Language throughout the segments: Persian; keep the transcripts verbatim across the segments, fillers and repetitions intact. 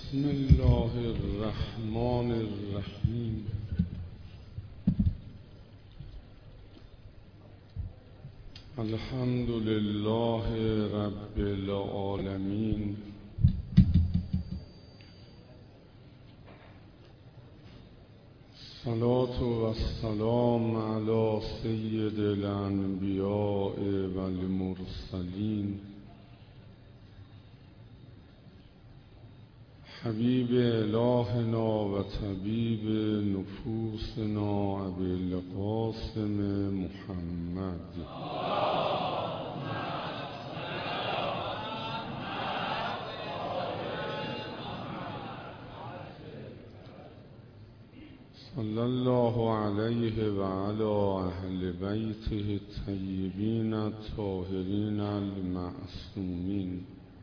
بسم الله الرحمن الرحیم. الحمد لله رب العالمین. صلاة و السلام علی سید الانبیاء و المرسلین، حبیب الهنا و طبیب نفوسنا ابی القاسم محمد. صلی الله علیه و علی اهل بیته الطیبین الطاهرین المعصومین.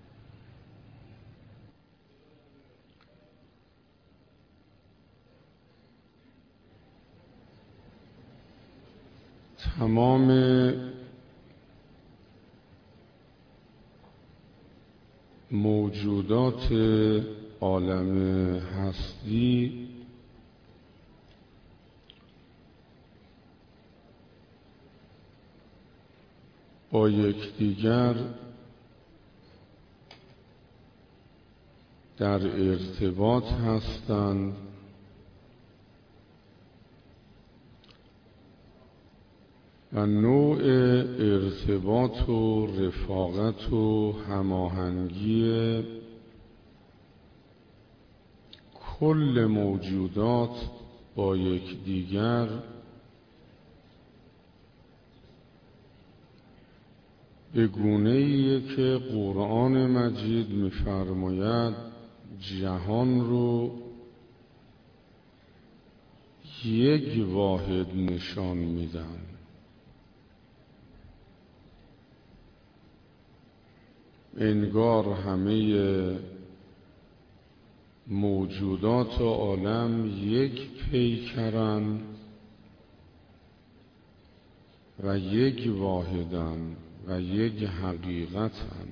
تمام موجودات عالم هستی با یکدیگر در ارتباط هستند و نوع ارتباط و رفاقت و هماهنگی کل موجودات با یکدیگر به گونه‌ایه که قرآن مجید می‌فرماید جهان رو یک واحد نشان میدن. انگار همه موجودات عالم یک پیکرن و یک واحدن و یک حقیقتن.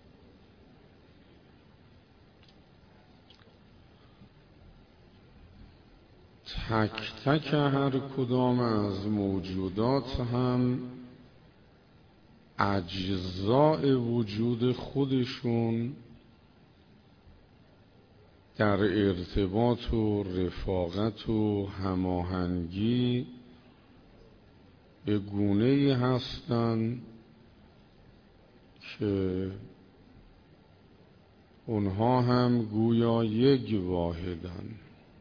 تک تک هر کدام از موجودات هم اجزاء وجود خودشون در ارتباط و رفاقت و هماهنگی به گونه‌ای هستند که اونها هم گویا یک واحدن.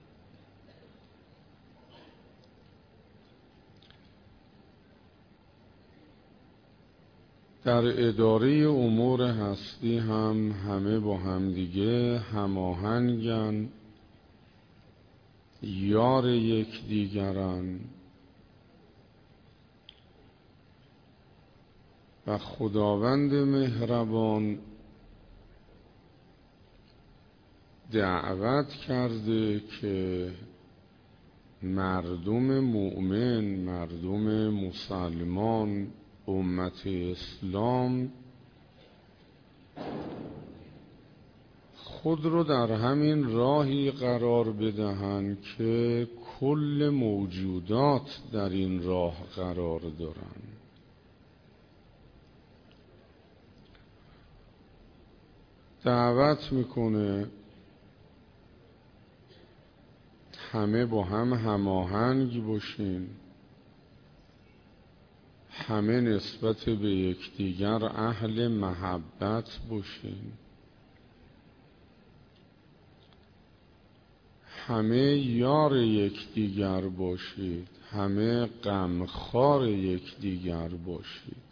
در اداره امور هستی هم همه با همدیگه هماهنگن، یار یکدیگرن و خداوند مهربان دعوت کرده که مردم مؤمن، مردم مسلمان، امت اسلام خود رو در همین راهی قرار بدهند که کل موجودات در این راه قرار دارن. دعوت میکنه همه با هم هماهنگ باشین، همه نسبت به یکدیگر اهل محبت باشین، همه یار یکدیگر باشید، همه غمخوار یکدیگر باشید.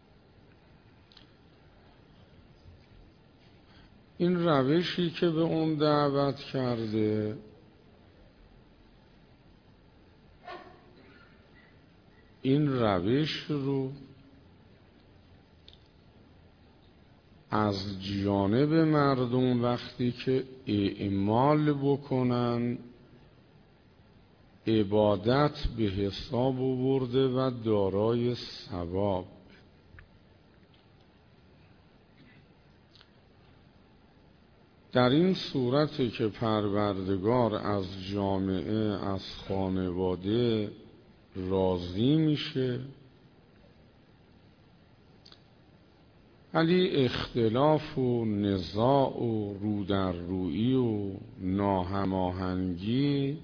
این روشی که به اون دعوت کرده این روش رو از جانب مردم وقتی که اعمال بکنن عبادت به حساب آورده و دارای ثواب. در این صورتی که پروردگار از جامعه، از خانواده راضی میشه، ولی اختلاف و نزاع و رودررویی و ناهماهنگی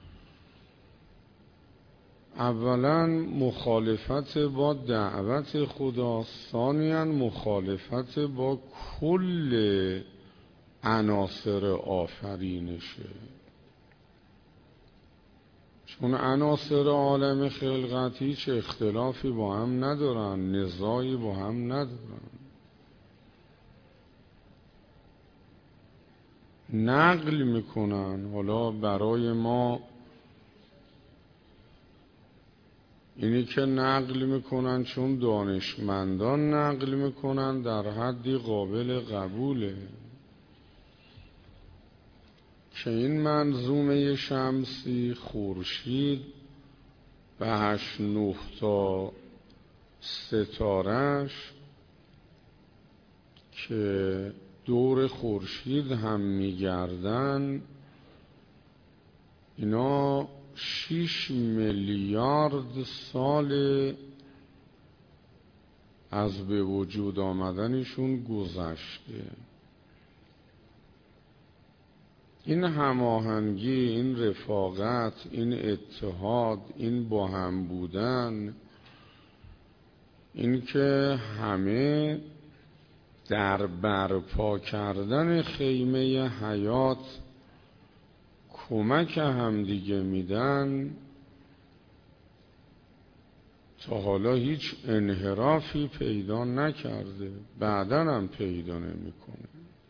اولا مخالفت با دعوت خدا، ثانیاً مخالفت با کل عناصر آفرینشه. چون عناصر عالم خلقت هیچ اختلافی با هم ندارن، نزاعی با هم ندارن. نقل میکنن. حالا برای ما اینی که نقل میکنن چون دانشمندان نقل میکنن در حدی قابل قبوله که این منظومه شمسی خورشید به هشت نه تا ستارش که دور خورشید هم میگردن، اینا شیش میلیارد سال از به وجود آمدنشون گذشته. این هماهنگی، این رفاقت، این اتحاد، این با هم بودن، این که همه در برپا کردن خیمه حیات کمک همدیگه میدن، تا حالا هیچ انحرافی پیدا نکرده، بعداً هم پیدا نمیکنه.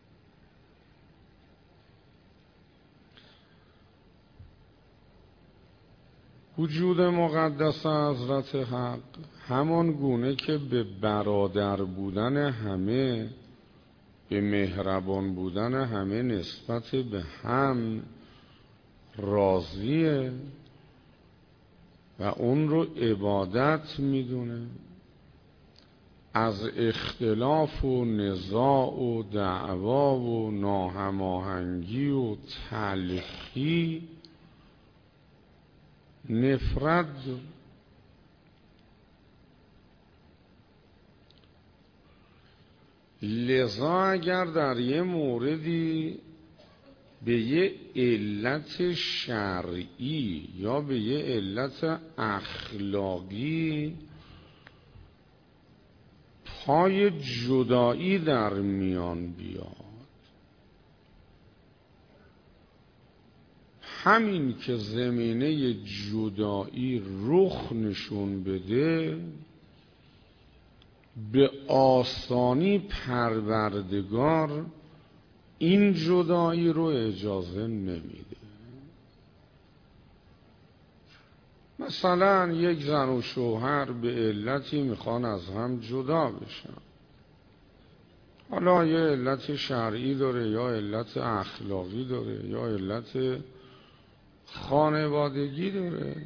وجود مقدس حضرت حق همان گونه که به برادر بودن همه، به مهربان بودن همه نسبت به هم راضیه و اون رو عبادت میدونه. از اختلاف و نزاع و دعوا و ناهماهنگی و تلخی نفرت داره. لذا اگر در یه موردی به یه علت شرعی یا به یه علت اخلاقی پای جدایی در میان بیاد، همین که زمینه جدایی رخ نشون بده، به آسانی پروردگار این جدایی رو اجازه نمیده. مثلا یک زن و شوهر به علتی میخوان از هم جدا بشن، حالا یه علت شرعی داره یا علت اخلاقی داره یا علت خانوادگی داره،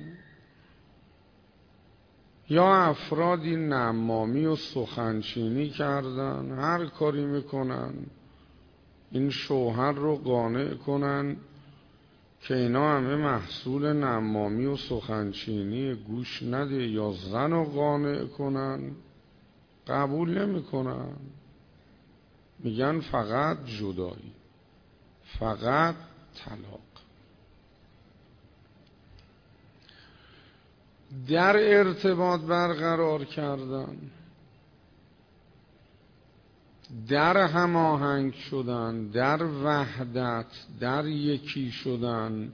یا افرادی نمامی و سخنچینی کردن، هر کاری میکنن این شوهر رو قانع کنن که اینا همه محصول نمامی و سخنچینی، گوش نده، یا زن رو قانع کنن، قبول نمیکنن، میگن فقط جدایی، فقط طلاق. در ارتباط برقرار کردن، در هماهنگ شدن، در وحدت، در یکی شدن،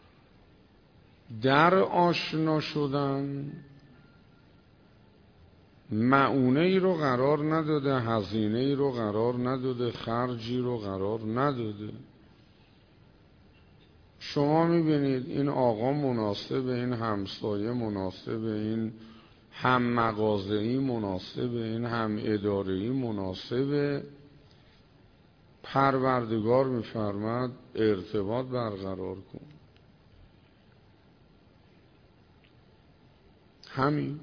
در آشنا شدن، معونه ای رو قرار نداده، هزینه ای رو قرار نداده، خرجی رو قرار نداده. شما میبینید این آقا مناسبه، این همسایه مناسبه، این هم مغازه‌ای مناسبه، این هم اداره‌ای مناسبه، پروردگار میفرماد ارتباط برقرار کن. همین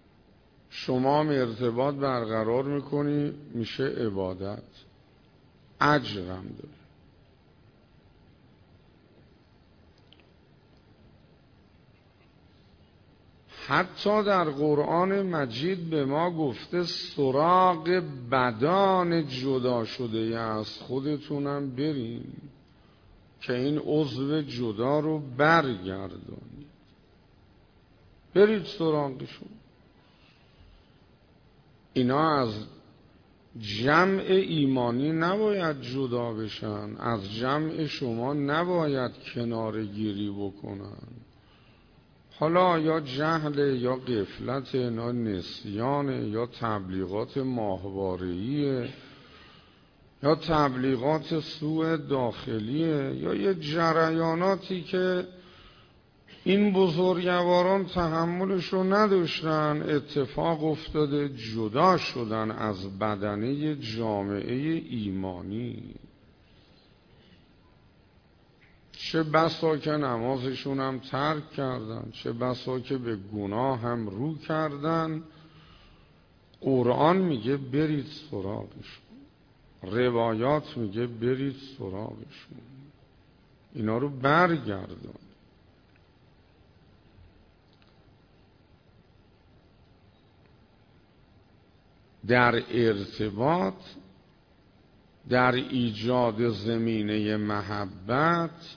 شما هم ارتباط برقرار میکنی، میشه عبادت. اجرم داره. حتی در قرآن مجید به ما گفته سراغ بدان جدا شده از خودتونم برین که این عضو جدا رو برگردانید. برید سراغشون. اینا از جمع ایمانی نباید جدا بشن، از جمع شما نباید کناره گیری بکنن. حالا یا جهل یا غفلت، یا نسیان، یا تبلیغات ماهواره‌ایه، یا تبلیغات سوء داخلیه، یا یه جریاناتی که این بزرگواران تحملشو نداشتن، اتفاق افتاده جدا شدن از بدنه جامعه ایمانی. چه بسا که نمازشون هم ترک کردن، چه بسا که به گناه هم رو کردن. قرآن میگه برید سراغشون، روایات میگه برید سراغشون، اینا رو برگردان. در ارتباط، در ایجاد زمینه محبت،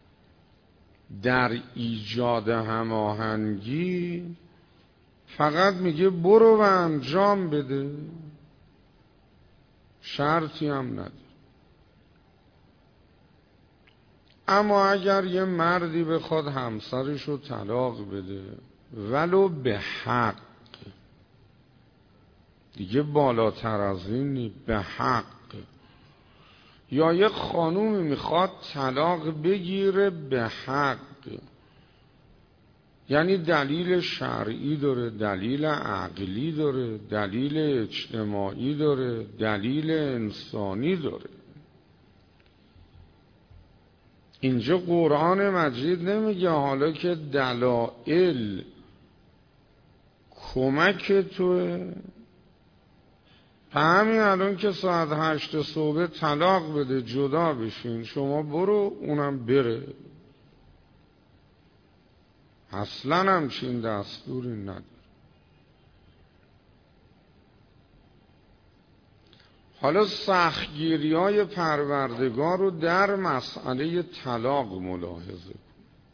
در ایجاد هماهنگی فقط میگه برو و انجام بده، شرطی هم نداره. اما اگر یه مردی بخواد همسرش رو طلاق بده ولو به حق، دیگه بالاتر از این نی، به حق، یا یک خانومی میخواد طلاق بگیره به حق، یعنی دلیل شرعی داره، دلیل عقلی داره، دلیل اجتماعی داره، دلیل انسانی داره. اینجا قرآن مجید نمیگه حالا که دلایل کمک توه، همین الان که ساعت هشت صبح طلاق بده جدا بشین، شما برو اونم بره. اصلا همچین دستوری نداره. حالا سختگیری های پروردگار رو در مسئله طلاق ملاحظه کن.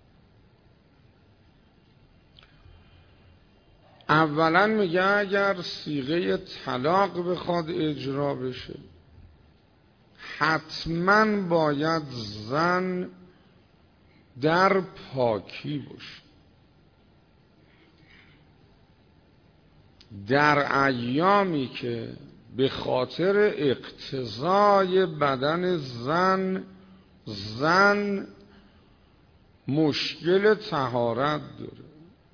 اولا میگه اگر صیغه طلاق بخواد اجرا بشه حتما باید زن در پاکی باشه. در ایامی که به خاطر اقتضای بدن زن زن مشکل طهارت داره،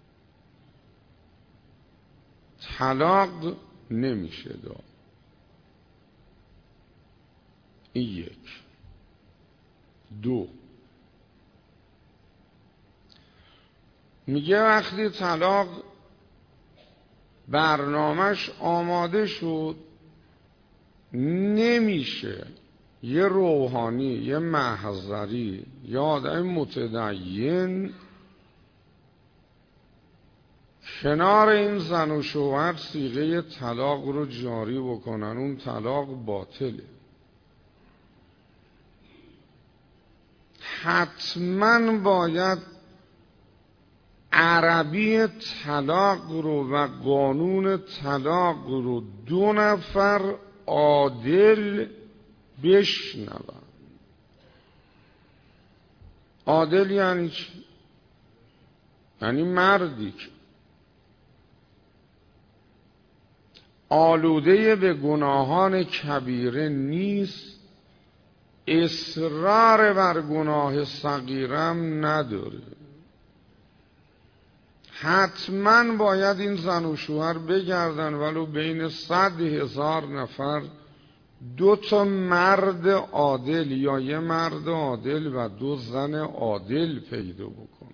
طلاق نمیشه داد. این یک. دو، میگه وقتی طلاق برنامهش آماده شد نمیشه یه روحانی، یه محضری، یه آدم متدین کنار این زن و شوهر صیغه طلاق رو جاری بکنن، اون طلاق باطله. حتما باید عربی طلاق رو و قانون طلاق رو دو نفر عادل بشنون. عادل یعنی چی؟ یعنی مردی که آلوده به گناهان کبیره نیست، اصرار بر گناه صغیرم نداره. حتما باید این زن و شوهر بگردن ولو بین صد هزار نفر دو تا مرد عادل یا یه مرد عادل و دو زن عادل پیدا بکنن،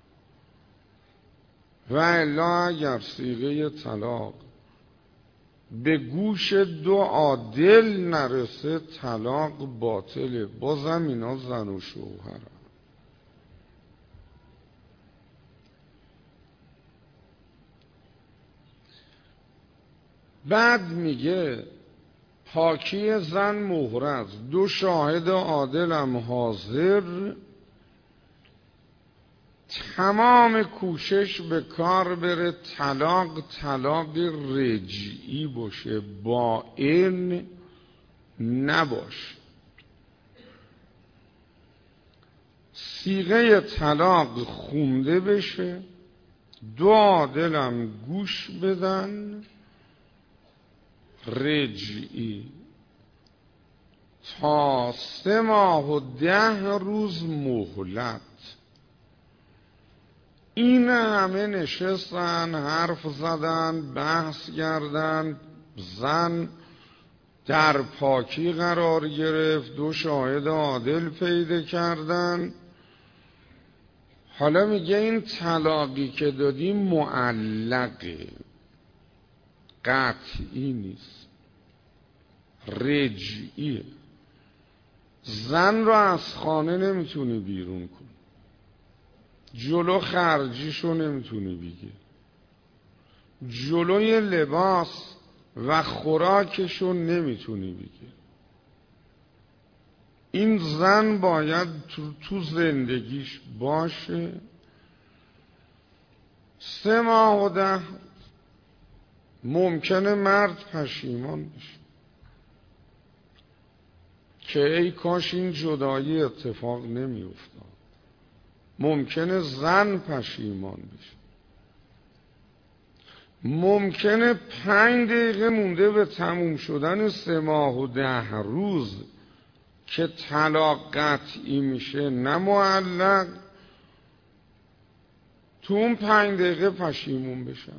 و الا اگر صیغه طلاق به گوش دو عادل نرسه طلاق باطله. بازم اینا زن و شوهر. بعد میگه پاکی زن محرز، دو شاهد عادلم حاضر، تمام کوشش به کار بره طلاق طلاق رجعی باشه، بائن نباشه. صیغه طلاق خونده بشه، دو عادلم گوش بدن، رجعی تا سه ماه و ده روز مهلت. این همه نشستن، حرف زدن، بحث کردن، زن در پاکی قرار گرفت، دو شاهد عادل پیدا کردن. حالا میگه این طلاقی که دادی معلقه، قطعی نیست، رجعیه. زن رو از خانه نمیتونی بیرون کنی، جلو خرجیشو نمیتونی بگی، جلوی لباس و خوراکشو نمیتونی بگی. این زن باید تو, تو زندگیش باشه. سه ماه و ده ممکنه مرد پشیمان بشه که ای کاش این جدایی اتفاق نمی افتاد. ممکنه زن پشیمان بشه. ممکنه پنج دقیقه مونده به تموم شدن سه ماه و ده روز که طلاق قطعی میشه، نه معلق، تو اون پنج دقیقه پشیمون بشن.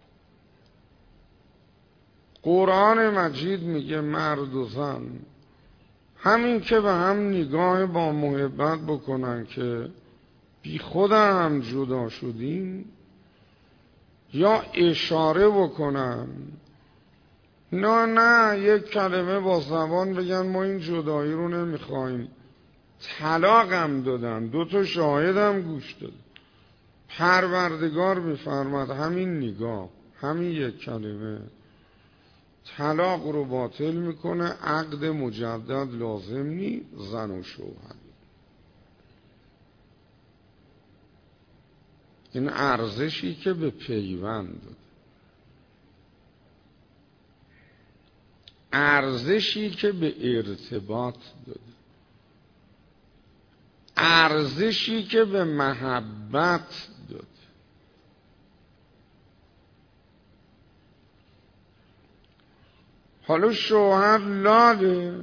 قرآن مجید میگه مرد و زن همین که به هم نگاه با محبت بکنن که بی خود هم جدا شدیم، یا اشاره بکنن، نه نه یک کلمه با زبان بگن ما این جدایی رو نمیخوایم، طلاق هم دادن، دو تا شاهد هم گوش دادن. پروردگار میفرماد همین نگاه، همین یک کلمه طلاق رو باطل میکنه، عقد مجدد لازم نی، زن و شوهر. این ارزشی که به پیوند داده، ارزشی که به ارتباط داده، ارزشی که به محبت داده. حالا شوهر لاله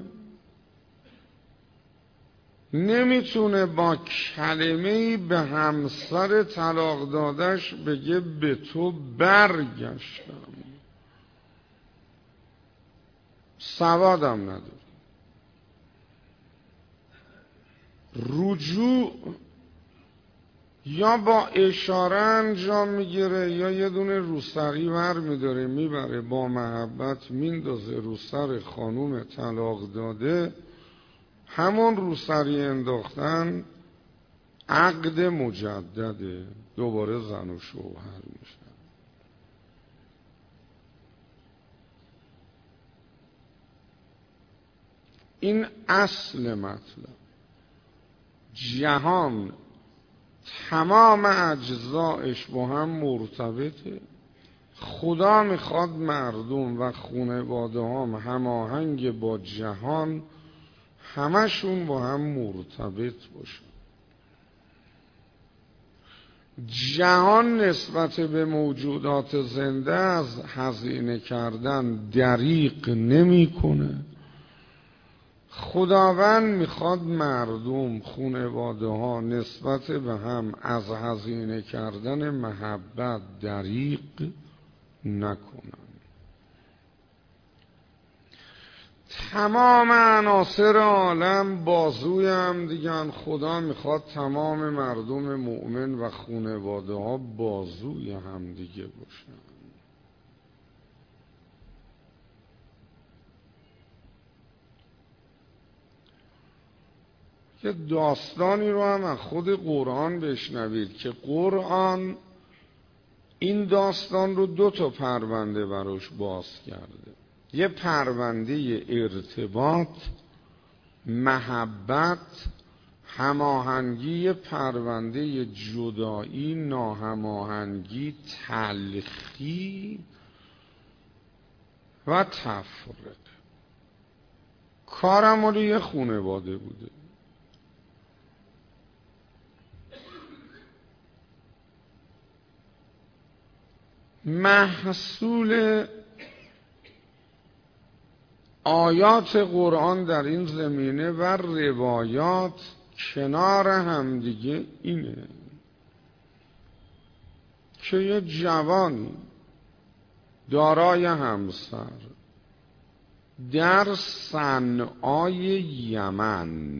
نمیتونه با کلمه‌ای به همسر طلاق دادش بگه به تو برگشتم، سوادم نداره. رجوع یا با اشاره انجام میگیره یا یه دونه روسری ور میداره میبره با محبت میندازه رو سر خانوم طلاق داده. همون روسری انداختن عقد مجدده، دوباره زن و شوهر میشن. این اصل مطلب. جهان تمام اجزایش با هم مرتبطه. خدا میخواد مردم و خانواده هم هماهنگ با جهان، همشون با هم مرتبط باشن. جهان نسبت به موجودات زنده از هزینه کردن دریغ نمیکنه. خداوند میخواد مردم، خانواده ها نسبت به هم از هزینه کردن محبت دریغ نکنن. تمام عناصر عالم بازوی هم دیگن. خدا میخواد تمام مردم مؤمن و خانواده ها بازوی هم دیگه باشن. یه داستانی رو هم از خود قرآن بشنوید که قرآن این داستان رو دو تا پرونده براش باز کرده. یه پرونده ارتباط، محبت، هماهنگی، پرونده جدایی، ناهماهنگی، تلخی و تفرقه. کارم مال یه خانواده بوده. محصول آیات قرآن در این زمینه و روایات کنار همدیگه اینه که یه جوانی دارای همسر در صنعای یمن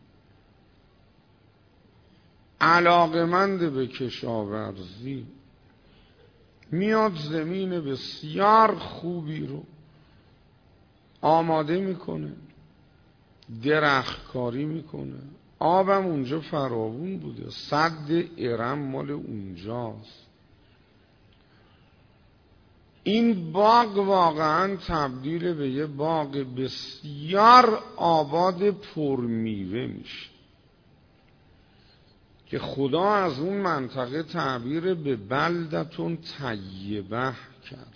علاقمند به کشاورزی میاد زمین بسیار خوبی رو آماده میکنه، درختکاری میکنه، آبم اونجا فراوون بوده، سد ارم مال اونجاست. این باغ واقعا تبدیل به یه باغ بسیار آباد پرمیوه میشه که خدا از اون منطقه تعبیر به بلدتون طیبه کرد.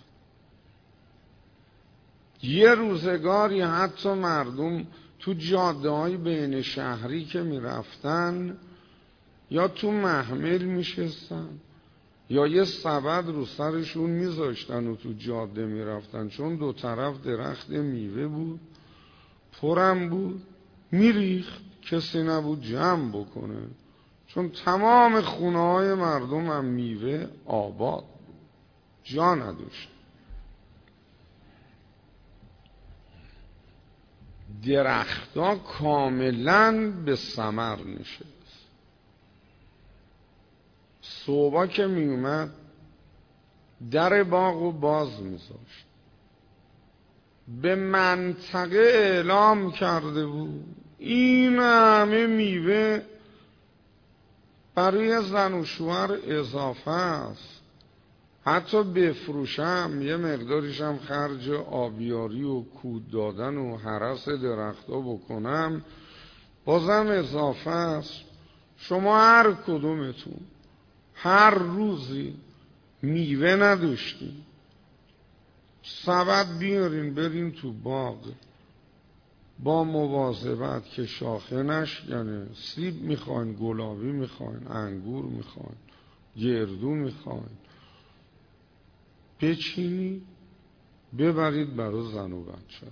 یه روزگاری حتی مردم تو جاده های بین شهری که می رفتن یا تو محمل می شستن یا یه سبد رو سرشون می زاشتن و تو جاده می رفتن، چون دو طرف درخت میوه بود، پرم بود، می ریخت، کسی نبود جمع بکنه، چون تمام خونه های مردم هم میوه آباد بود، جا نداشت. درختها کاملا به ثمر نشست. صبح که می اومد در باغو باز می زاشت، به منطقه اعلام کرده بود این همه میوه برای زن و شوهر اضافه است، حتی بفروشم یه مقداریشم خرج آبیاری و کود دادن و هرس درختا بکنم بازم اضافه است. شما هر کدومتون هر روزی میوه نداشتین، سبد بیارین برین تو باغ، با مواظبت که شاخه نشکنه، سیب میخواین، گلابی میخواین، انگور میخواین، گردو میخواین، بچینی ببرید برای زن و بچه‌تون.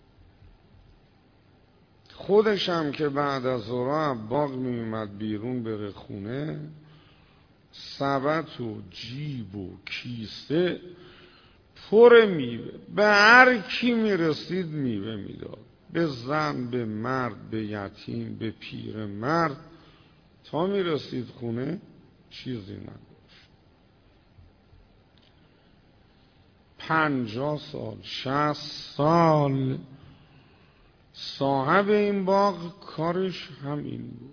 خودش هم که بعد از ظهر باغ میومد بیرون بره خونه، سبد و جیب و کیسه پر میوه، به هر کی میرسید میوه میداد، به زن، به مرد، به یتیم، به پیر مرد، تا میرسید خونه چیزی نداشت. پنجاه سال، شصت سال صاحب این باغ کارش همین بود.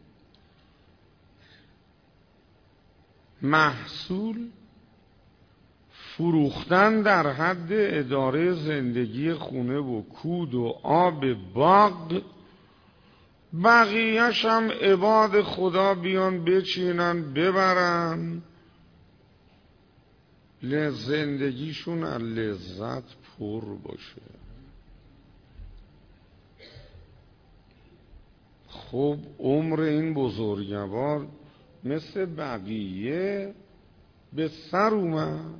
محصول فروختن در حد اداره زندگی خونه و کود و آب باغ، بقیهش هم عباد خدا بیان بچینن ببرن، زندگیشون از لذت پر باشه. خب عمر این بزرگوار مثل بقیه به سر اومد،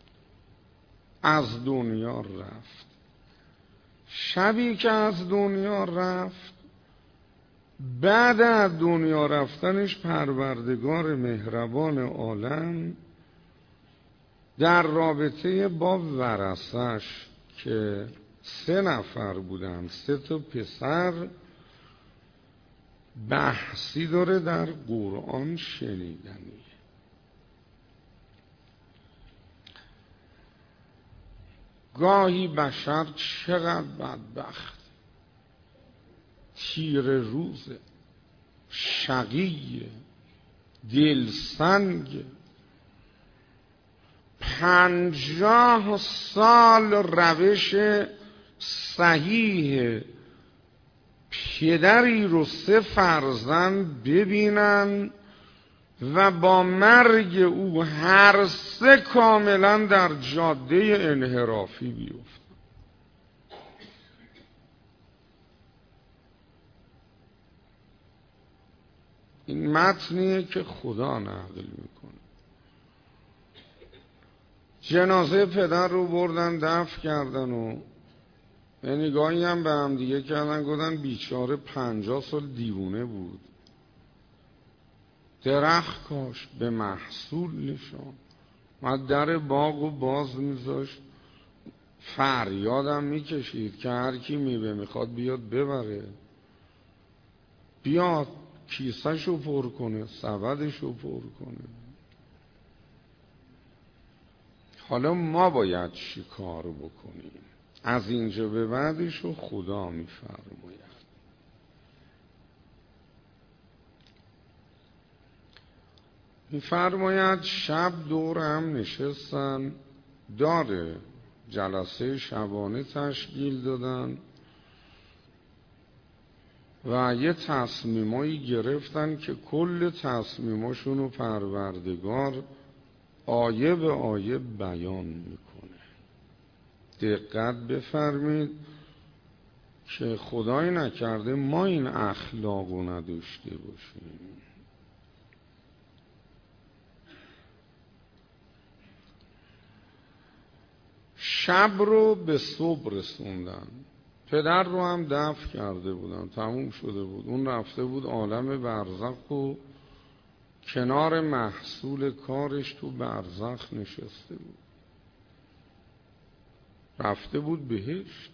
از دنیا رفت. شبی که از دنیا رفت، بعد از دنیا رفتنش پروردگار مهربان عالم در رابطه با ورثش که سه نفر بودن، سه تا پسر، بحثی داره در قرآن شنیدنی. گاهی بشر چقدر بدبخت، تیره روزه، شقیه، دلسنگه. پنجاه سال روش صحیح پدری رو سه فرزند ببینن و با مرگ او هر سه کاملا در جاده انحرافی بیفتن. این متنیه که خدا نقل میکنه. جنازه پدر رو بردن دفن کردن و نگاهی هم به هم دیگه کردن، گفتن بیچاره پنجاه سال دیوونه بود، درخت کاش، به محصول نشان، ما در باغ و باز میذاشت، فریادم میکشید که هر کی میوه میخواد بیاد ببره، بیاد کیسه‌شو پر کنه، سبدشو پر کنه. حالا ما باید چی کار بکنیم؟ از اینجا به بعدشو خدا میفرماید. میفرماید شب دور هم نشستن، داره جلسه شبانه تشکیل دادن و یه تصمیمایی گرفتن که کل تصمیماشونو پروردگار آیه به آیه بیان میکنه. دقت بفرمید که خدای نکرده ما این اخلاقو نداشته باشیم. شب رو به صبح رسوندن، پدر رو هم دفن کرده بودن، تموم شده بود. اون رفته بود عالم برزخ و کنار محصول کارش تو برزخ نشسته بود، رفته بود بهشت،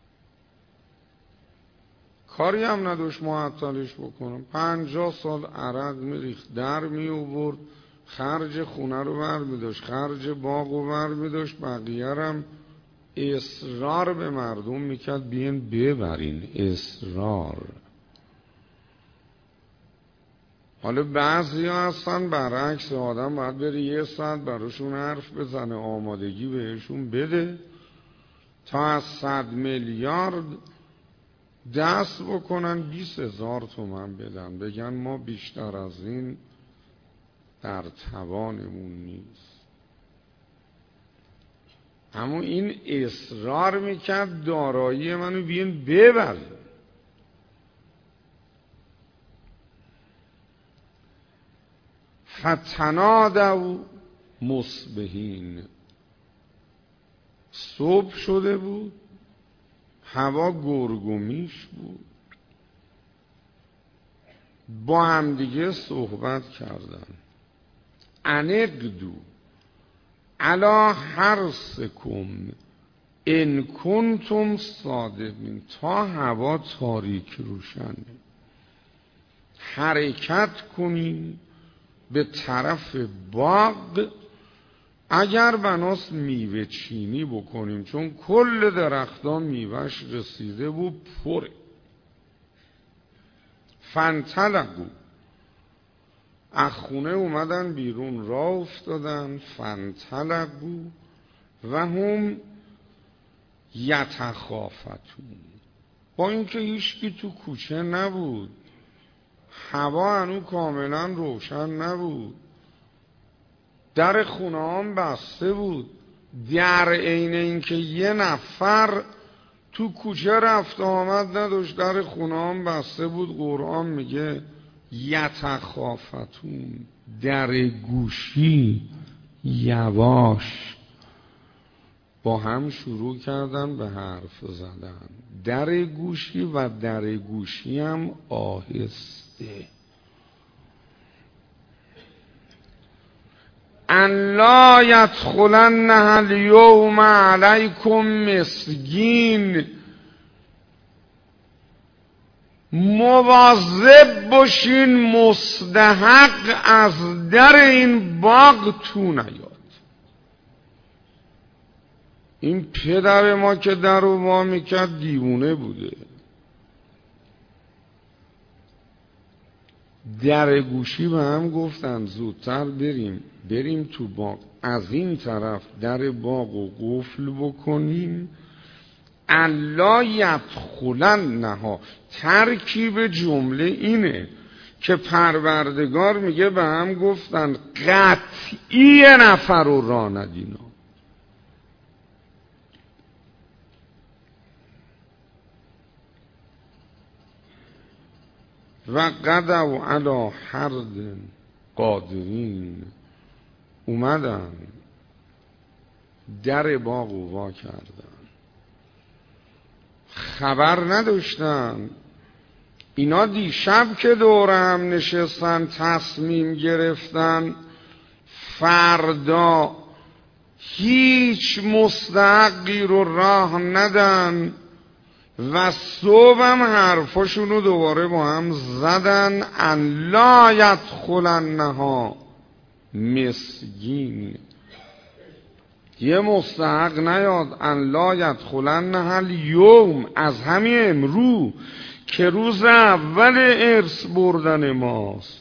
کاری هم نداشت معطلش بکنم. پنجاه سال عرق میریخت، در می آورد، خرج خونه رو بر می داشت، خرج باغ رو بر می داشت، بقیه هم اصرار به مردم میکرد بیین ببرین، اصرار. حالا بعضی ها هستن برعکس، آدم باید بره یه ساعت براشون حرف بزنه، آمادگی بهشون بده تا از صد میلیارد دست بکنن بیست هزار تومن بدن، بگن ما بیشتر از این در توانمون نیست. اما این اصرار میکرد دارایی منو بیین ببر. فتنادوا مصبحین، صبح شده بود، هوا گرگومیش بود، با هم دیگه صحبت کردن. انقدو علا حرسکم ان کنتم صادقین، تا هوا تاریک روشن حرکت کنین به طرف باغ، اگر بناست میوه چینی بکنیم، چون کل درختان میوهش رسیده بود پره. فانطلقوا، از خونه اومدن بیرون، راه افتادن. فانطلقوا و هم یتخافتون، با اینکه هیچکی تو کوچه نبود، هوا هنو کاملا روشن نبود، در خونه هم بسته بود، در عین اینکه یه نفر تو کوچه رفت آمد نداشت، در خونه هم بسته بود. قرآن میگه یتخافتون، در گوشی یواش با هم شروع کردن به حرف زدن. در گوشی و در گوشی هم آهسته. ان لا یدخلنها الیوم علیکم مسکین، مواظب باشین مستحق از در این باغ تو نیاد. این پدر ما که در رو وا میکرد دیوونه بوده. در گوشی به هم گفتن زودتر بریم بریم تو باغ، از این طرف در باغ و قفل بکنیم، الا یدخلنها. ترکیب جمله اینه که پروردگار میگه به هم گفتن قطعی نفر رو راه ندینا. و قدوا علی حرد قادرین، اومدن در باغ و وا کردن، خبر نداشتن. اینا دیشب که دور هم نشستن تصمیم گرفتن فردا هیچ مستحقی رو راه ندن و صبح هم حرفاشون رو دوباره با هم زدن، ان لا یدخلنها مسکین. یه مستحق نیاد، ان لا یدخلنها الیوم، از همین امرو که روز اول ارث بردن ماست.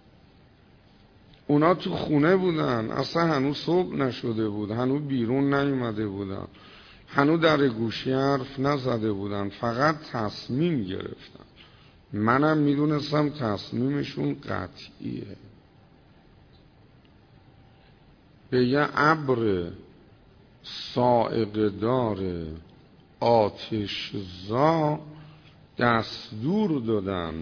اونا تو خونه بودن، اصلا هنوز صبح نشده بود، هنوز بیرون نیومده بودن، هنوز در گوشی حرف نزده بودن، فقط تصمیم گرفتن. منم میدونستم تصمیمشون قطعیه. به یه ابر صاعقه دار آتشزا دستور دادن،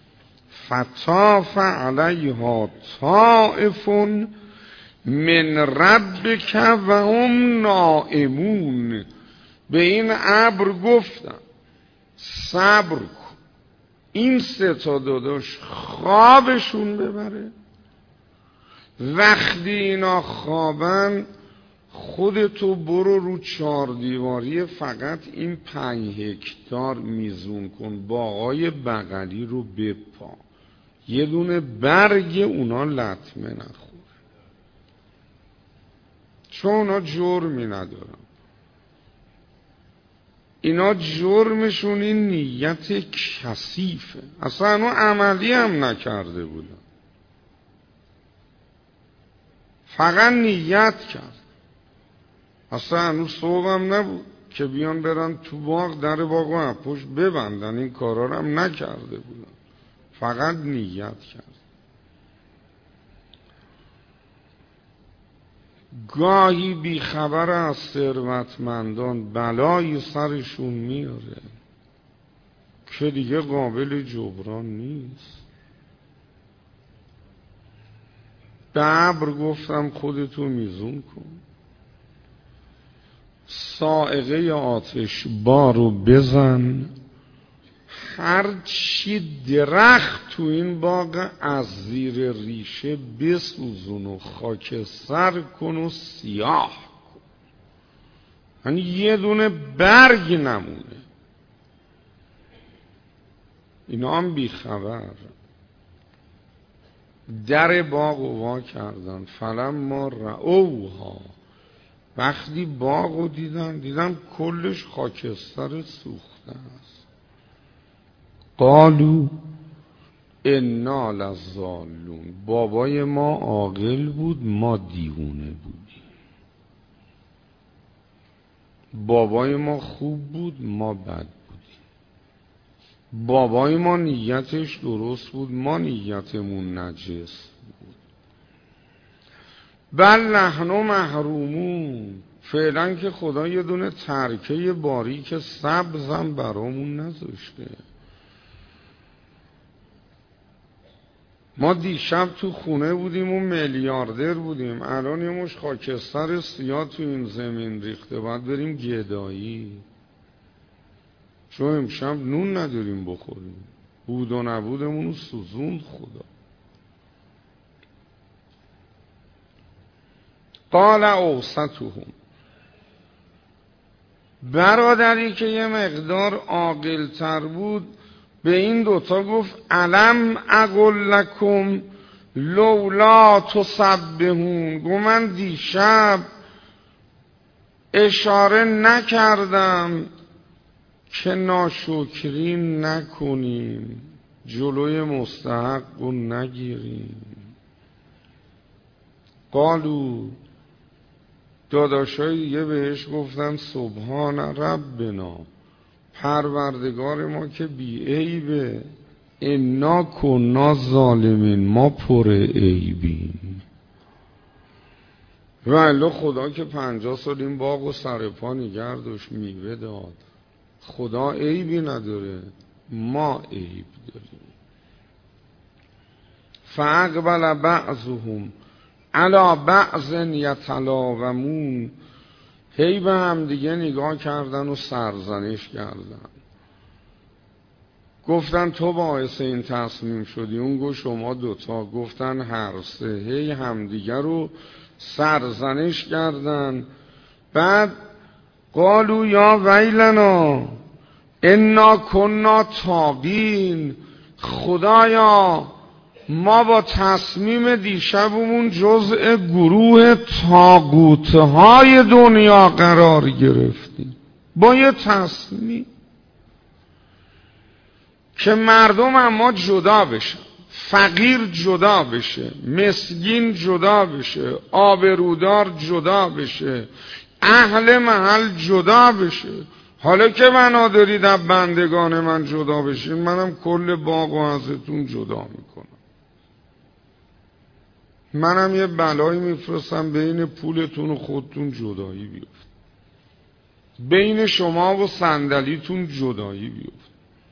فطاف علیها طائف من ربک و هم نائمون. به این ابر گفتن صبر کن، این سه تا داداش خوابشون ببره، وقتی اینا خوابن خودتو برو رو چار دیواری فقط این پنج هکتار میزون کن، باغای بغلی رو بپا، یه دونه برگ اونا لطمه نخور، چون اونا جرمی ندارن. اینا جرمشون این نیت کثیفه، اصلا اونو عملی هم نکرده بودن، فقط نیت کرد. اصلا هنوز صبح هم نبود که بیان برن تو باغ، در باغ و پشت ببندن، این کارا رو هم نکرده بودن، فقط نیت کرد. گاهی بیخبر از ثروتمندان بلای سرشون میاره که دیگه قابل جبران نیست. به ابر گفتم خودتو میزون کن، صاعقه آتش بارو بزن، هر چی درخت تو این باغ از زیر ریشه بسوزون و خاکستر کن و سیاه کن، یعنی یه دونه برگ نمونه. اینا هم بیخبر در باغ و وا کردن. فلما رأوها، وقتی باغ رو دیدن دیدن کلش خاکستر سوخته است، قالو انا لضالون، بابای ما عاقل بود ما دیوونه بودیم، بابای ما خوب بود ما بد بودیم، بابای ما نیتش درست بود ما نیتمون نجس بود. بل نحن محرومون، فعلا که خدا یه دونه ترکه باریک سبزم برامون نذاشته. ما دیشب تو خونه بودیم و میلیاردر بودیم، الان یه مش خاکستر سیاه تو این زمین ریخته، باید بریم گدایی، چون امشب نون نداریم بخوریم، بود و نبودمونو سوزوند خدا. قال اوسطهم، برادری که یه مقدار عاقل‌تر بود به این دوتا گفت الم اقل لکم لولا تسبحون، گفت من دیشب اشاره نکردم که ناشکری نکنیم. جلوی مستحق رو نگیریم. قالو داداشای دیگه بهش گفتن سبحان ربنا، پروردگار ما که بی عیبه، انا کنا ظالمین، ما پر عیبیم. ولی خدا که پنجاه سال این باغ و سر پا نگه داشت، میوه داد. خدا عیبی نداره، ما عیب داریم. فاقبل بعضهم علی بعض یتلاومون، هی به هم دیگه نگاه کردن و سرزنش کردن. گفتن تو باعث این تصمیم شدی، اون گفت شما دوتا. گفتن هر سه. هی همدیگه رو سرزنش کردن. بعد قالو یا ویلنا انا کنا طاغین، خدایا ما با تصمیم دیشبمون جزء گروه طاغوت‌های دنیا قرار گرفتیم. با یه تصمیم که مردم اما جدا بشن، فقیر جدا بشه، مسکین جدا بشه، آبرودار جدا بشه، اهل محل جدا بشه. حالا که بنا دارید از بندگان من جدا بشین، منم کل باغ و ازتون جدا میکنم. منم یه بلایی میفرستم بین پولتون و خودتون جدایی بیفت، بین شما و صندلیتون جدایی بیفت.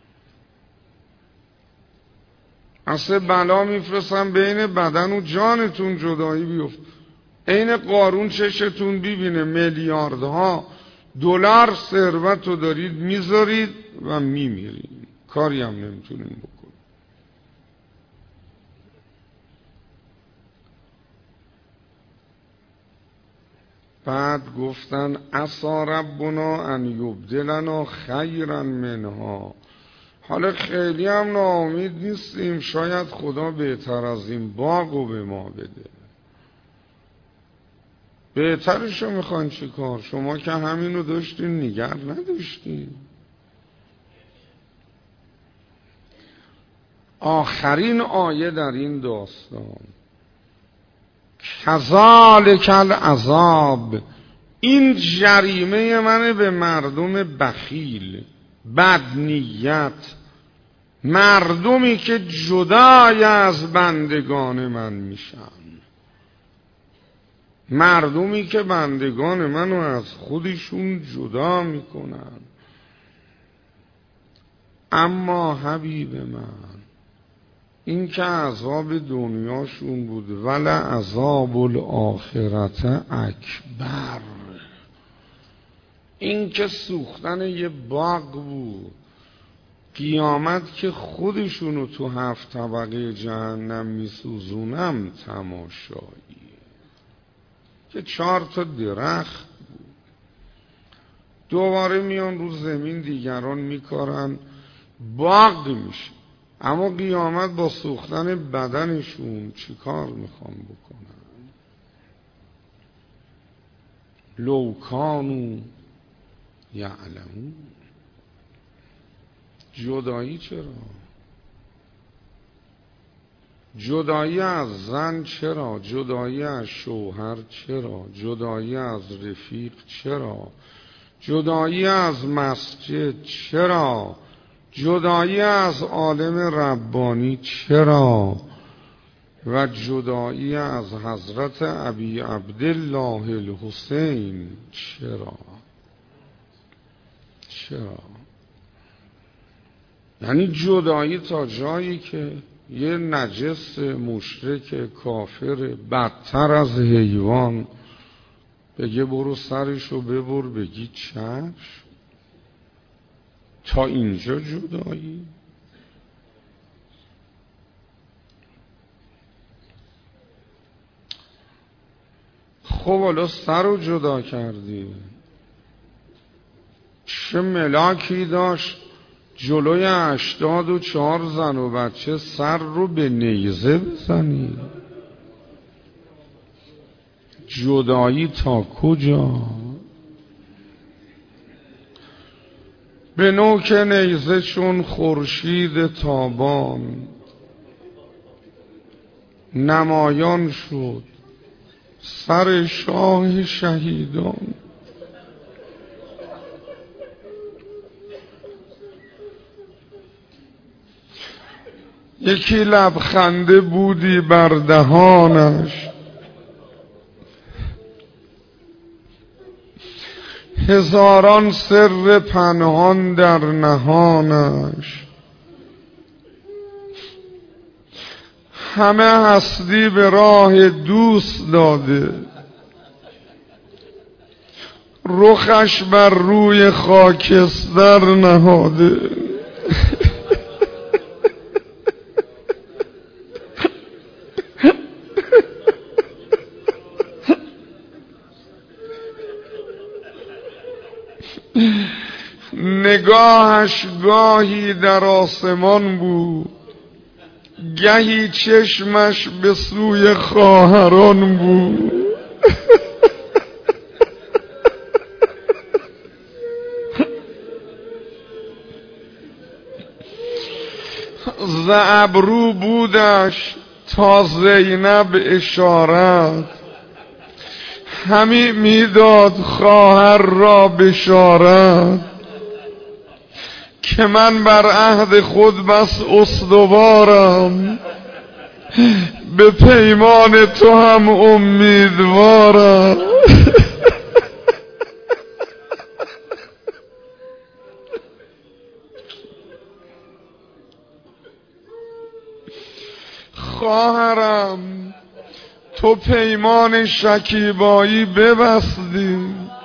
اصلا بلا میفرستم بین بدن و جانتون جدایی بیفت. این قارون چشتون ببینه میلیاردها دلار ثروت رو دارید میذارید و میمیرید، کاری هم نمیتونین بکنید. بعد گفتن عسى ربنا ان یبدلنا خیرا منها، حالا خیلی هم ناامید نیستیم، شاید خدا بهتر از این باغو به ما بده. بهترشو میخوان چی کار؟ شما که همینو داشتین نگر نداشتین. آخرین آیه در این داستان، کذالک العذاب، این جریمه منه به مردم بخیل، بدنیت، مردمی که جدای از بندگان من میشن، مردمی که بندگان منو از خودشون جدا میکنن. اما حبیب من، این که عذاب دنیاشون بود، ولی عذاب الاخرت اکبر، این که سوختن یه باغ بود، قیامت که خودشونو تو هفت طبقه جهنم میسوزونم تماشایی، که چهار تا درخت بود، دوباره میان رو زمین دیگران میکارن باغ میشه. اما قیامت با سوختن بدنشون چی کار میخوام بکنن؟ لو کانوا یعلمون. جدایی چرا؟ جدایی از زن چرا؟ جدایی از شوهر چرا؟ جدایی از رفیق چرا؟ جدایی از مسجد چرا؟ جدایی از عالم ربانی چرا؟ و جدایی از حضرت ابی عبدالله الحسین چرا؟ چرا؟ یعنی جدایی تا جایی که یه نجس مشرک کافر بدتر از حیوان بگه برو سرشو ببر، بگی چشم؟ تا اینجا جدایی؟ خب حالا سر رو جدا کردی، چه ملاکی داشت جلوی هشتاد و چهار زن و بچه سر رو به نیزه بزنی؟ جدایی تا کجا؟ به نوک نیزه چون خورشید تابان نمایان شد سر شاه شهیدان. یکی لبخنده بودی بر دهانش، هزاران سر پنهان در نهانش. همه هستی به راه دوست داده، رخش بر روی خاکستر نهاده. نگاهش گاهی در آسمان بود، گهی چشمش به سوی خواهران بود. ز ابرو بودش تا زینب اشارت، همی میداد خواهر را بشارت که من بر عهد خود بس استوارم، به پیمان تو هم امیدوارم. خواهرم تو پیمان شکیبایی ببستی،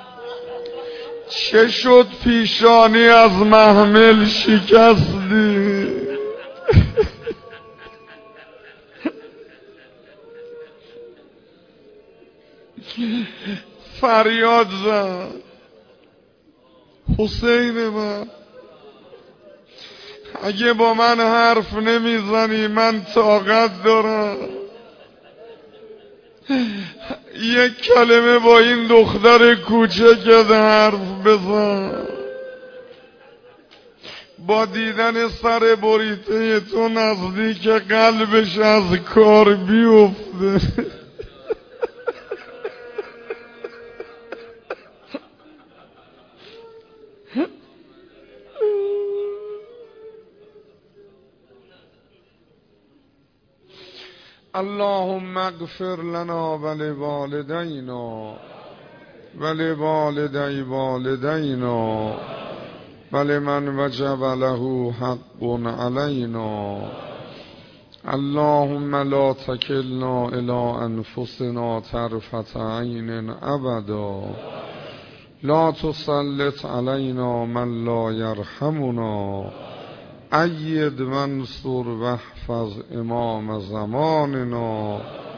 چه شد پیشانی از محمل شکستی؟ فریاد زد حسین من، اگه با من حرف نمیزنی من طاقت دارم یک کلمه با این دختر کوچکت حرف بزن. با دیدن سر بریته تو نزدیک قلبش از کار بیفته. اللهم اغفر لنا ولوالدینا ولوالدی والدینا ولمن وجب له حق علینا. اللهم لا تکلنا الی انفسنا طرفة عین ابدا، لا تسلط علینا من لا یرحمنا. اید منصور واحفظ امام زماننا